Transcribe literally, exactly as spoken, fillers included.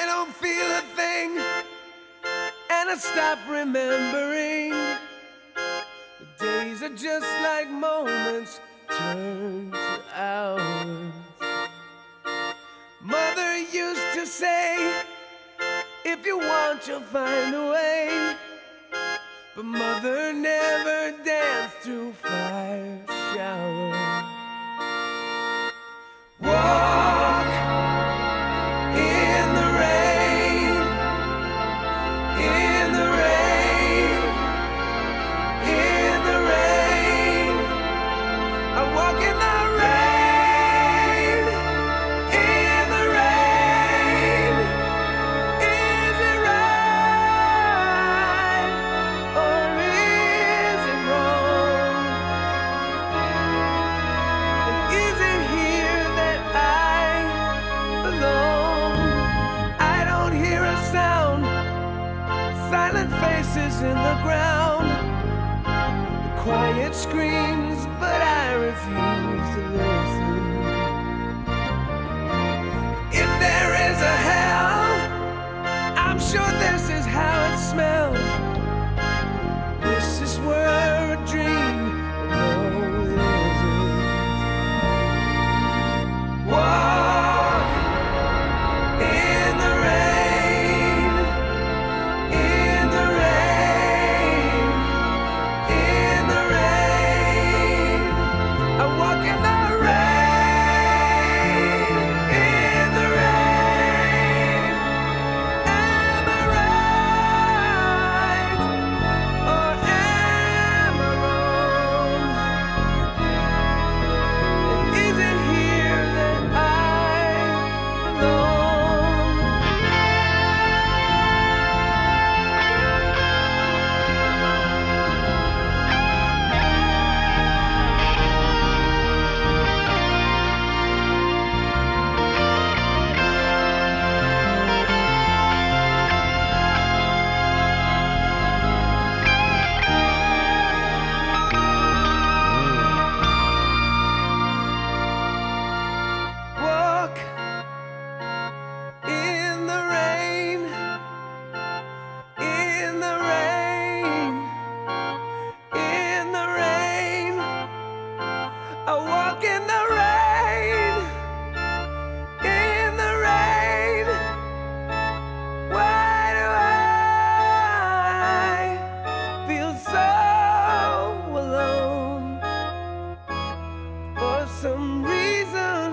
I don't feel a thing, and I stop remembering. The days are just like moments turned to hours. Mother used to say, if you want, you'll find a way. But mother never danced through fire showers. Walk in the rain, in the rain, in the rain. I walk in the rain, in the rain. Is it right or is it wrong? And is it here that I belong? I don't hear a sound, silent faces in the ground, the quiet screams, but I refuse to listen. If there is a hell, I'm sure this is how it smells. Wish this were a dream, but no, it isn't. Walk in the rain, in the rain, in the rain. I walk in the rain, in the rain. Am I right or am I wrong? And is it here that I belong? Walk in the rain, in the rain, in the rain. I walk in the rain, in the rain. Why do I feel so alone? For some reason